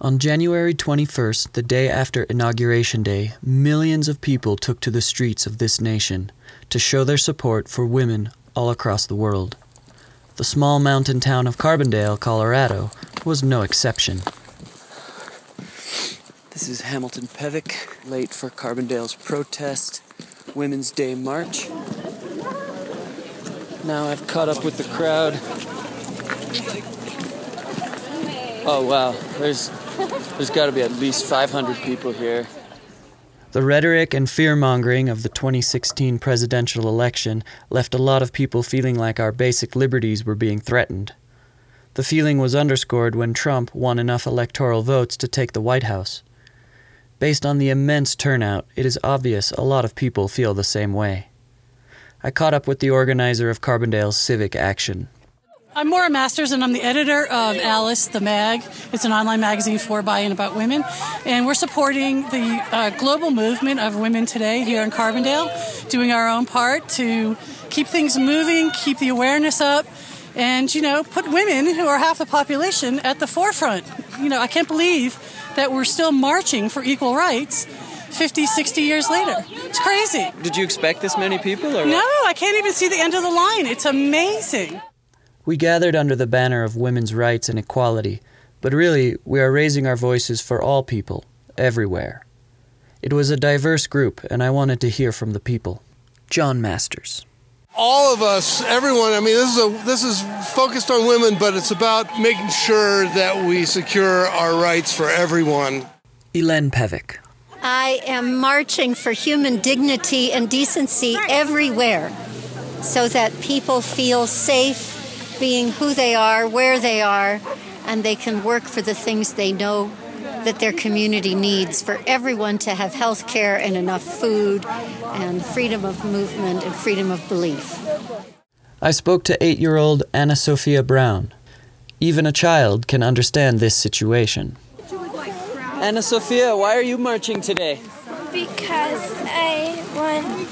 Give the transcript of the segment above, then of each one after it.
On January 21st, the day after Inauguration Day, millions of people took to the streets of this nation to show their support for women all across the world. The small mountain town of Carbondale, Colorado, was no exception. This is Hamilton Pevick, late for Carbondale's protest Women's Day March. Now I've caught up with the crowd. Oh wow, there's got to be at least 500 people here. The rhetoric and fear-mongering of the 2016 presidential election left a lot of people feeling like our basic liberties were being threatened. The feeling was underscored when Trump won enough electoral votes to take the White House. Based on the immense turnout, it is obvious a lot of people feel the same way. I caught up with the organizer of Carbondale's Civic Action. I'm Maura Masters, and I'm the editor of Alice, the Mag. It's an online magazine for, by, and about women. And we're supporting the global movement of women today here in Carbondale, doing our own part to keep things moving, keep the awareness up, and, put women, who are half the population, at the forefront. I can't believe that we're still marching for equal rights 50, 60 years later. It's crazy. Did you expect this many people? Or No, I can't even see the end of the line. It's amazing. We gathered under the banner of women's rights and equality, but really, we are raising our voices for all people, everywhere. It was a diverse group, and I wanted to hear from the people. John Masters. All of us, everyone, this is focused on women, but it's about making sure that we secure our rights for everyone. Elen Pevick. I am marching for human dignity and decency everywhere so that people feel safe being who they are, where they are, and they can work for the things they know that their community needs, for everyone to have health care and enough food and freedom of movement and freedom of belief. I spoke to 8-year-old Anna Sophia Brown. Even a child can understand this situation. Anna Sophia, why are you marching today? Because I want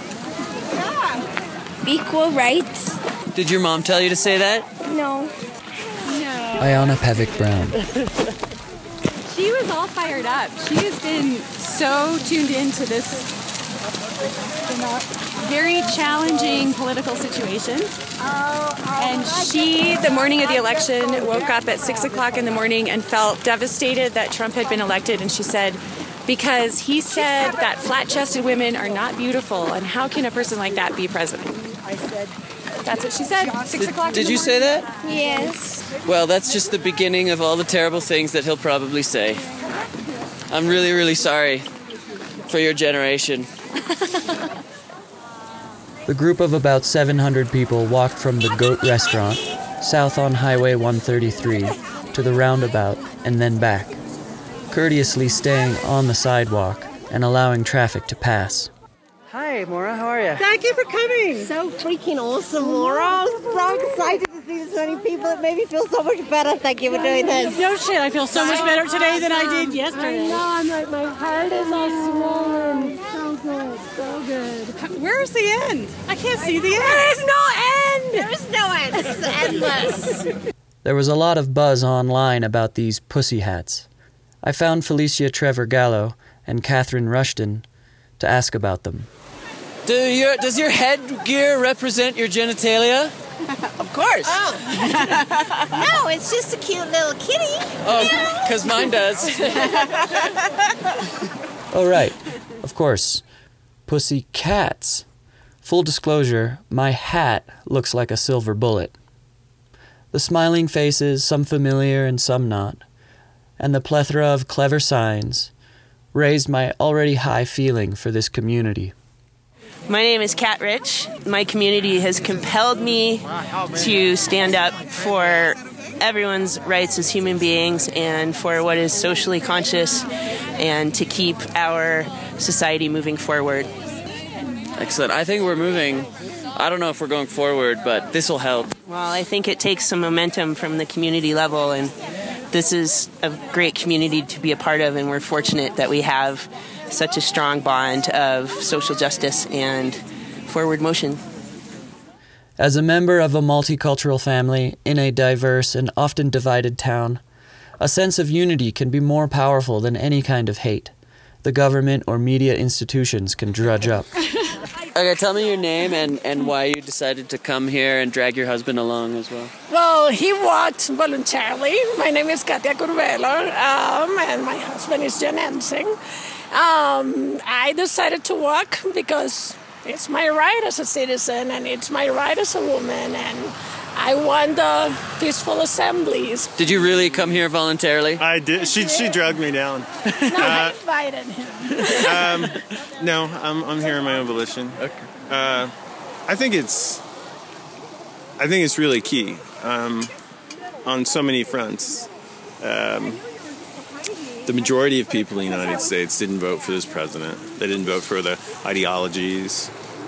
equal rights. Did your mom tell you to say that? No. Ayana Pevick Brown. She was all fired up. She has been so tuned into this very challenging political situation. And she, the morning of the election, woke up at 6 o'clock in the morning and felt devastated that Trump had been elected. And she said, because he said that flat-chested women are not beautiful, and how can a person like that be president? I said, that's what she said, 6 o'clock Did you say that? Yes. Well, that's just the beginning of all the terrible things that he'll probably say. I'm really, really sorry for your generation. The group of about 700 people walked from the Goat Restaurant, south on Highway 133, to the roundabout and then back, courteously staying on the sidewalk and allowing traffic to pass. Hi, Maura, how are you? Thank you for coming. So freaking awesome, Laura. I'm so excited to see so many people. It made me feel so much better. Thank you for doing this. No shit, I feel so much better today than I did yesterday. I know, I'm like, my heart is all swollen. So good, so good. Where's the end? I can't see the end. There is no end. There is no end. This is endless. There was a lot of buzz online about these pussy hats. I found Felicia Trevor Gallo and Catherine Rushton to ask about them. Does your headgear represent your genitalia? Of course. Oh. No, it's just a cute little kitty. Oh, because mine does. Oh, right. Of course. Pussy cats. Full disclosure, my hat looks like a silver bullet. The smiling faces, some familiar and some not, and the plethora of clever signs raised my already high feeling for this community. My name is Kat Rich. My community has compelled me to stand up for everyone's rights as human beings and for what is socially conscious and to keep our society moving forward. Excellent. I think we're moving. I don't know if we're going forward, but this will help. Well, I think it takes some momentum from the community level, and this is a great community to be a part of, and we're fortunate that we have such a strong bond of social justice and forward motion. As a member of a multicultural family in a diverse and often divided town, A sense of unity can be more powerful than any kind of hate the government or media institutions can drudge up. Okay, tell me your name and why you decided to come here and drag your husband along as well. Well, he walked voluntarily. My name is Katia Curvelo, and my husband is Jen Ensing. I decided to walk because it's my right as a citizen and it's my right as a woman, and I want peaceful assemblies. Did you really come here voluntarily? I did. She dragged me down. No, I invited him. No, I'm here on my own volition. Okay. I think it's really key on so many fronts. The majority of people in the United States didn't vote for this president. They didn't vote for the ideologies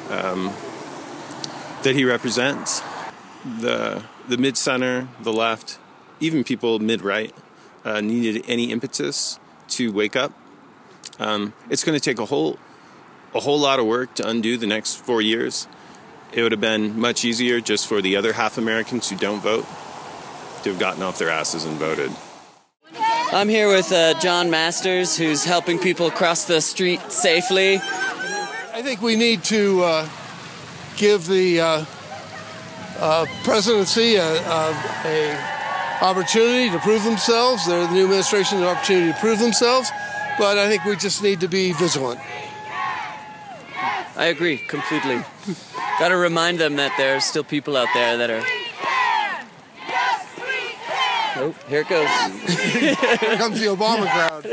that he represents. The mid-center, the left, even people mid-right needed any impetus to wake up. It's going to take a whole lot of work to undo the next 4 years. It would have been much easier just for the other half Americans who don't vote to have gotten off their asses and voted. I'm here with John Masters, who's helping people cross the street safely. I think we need to give the presidency a opportunity to prove themselves. The new administration an opportunity to prove themselves, but I think we just need to be vigilant. I agree completely. Got to remind them that there are still people out there that are... Oh, here it goes. Here comes the Obama crowd.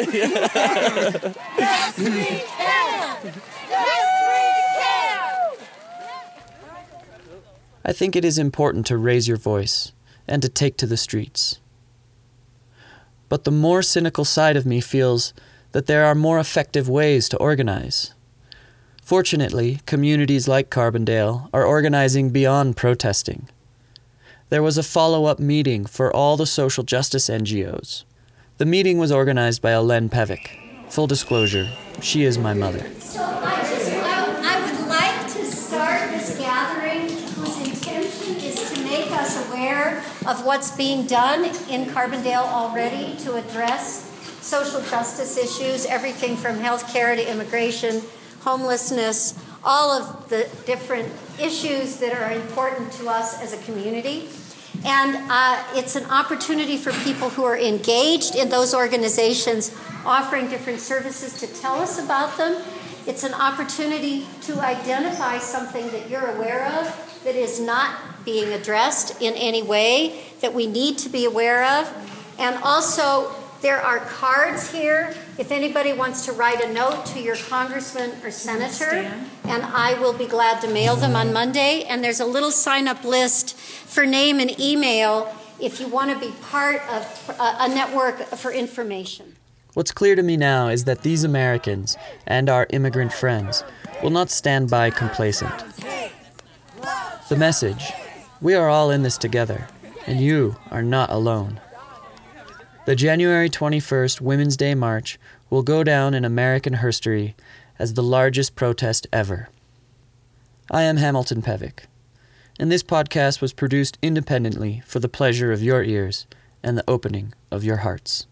I think it is important to raise your voice and to take to the streets. But the more cynical side of me feels that there are more effective ways to organize. Fortunately, communities like Carbondale are organizing beyond protesting. There was a follow-up meeting for all the social justice NGOs. The meeting was organized by Alen Pevic. Full disclosure, she is my mother. So I would like to start this gathering whose intention is to make us aware of what's being done in Carbondale already to address social justice issues, everything from healthcare to immigration, homelessness, all of the different issues that are important to us as a community. And it's an opportunity for people who are engaged in those organizations offering different services to tell us about them. It's an opportunity to identify something that you're aware of that is not being addressed in any way that we need to be aware of. And also, there are cards here if anybody wants to write a note to your congressman or senator, and I will be glad to mail them on Monday. And there's a little sign-up list for name and email if you want to be part of a network for information. What's clear to me now is that these Americans and our immigrant friends will not stand by complacent. The message: we are all in this together, and you are not alone. The January 21st Women's Day March will go down in American history as the largest protest ever. I am Hamilton Pevic, and this podcast was produced independently for the pleasure of your ears and the opening of your hearts.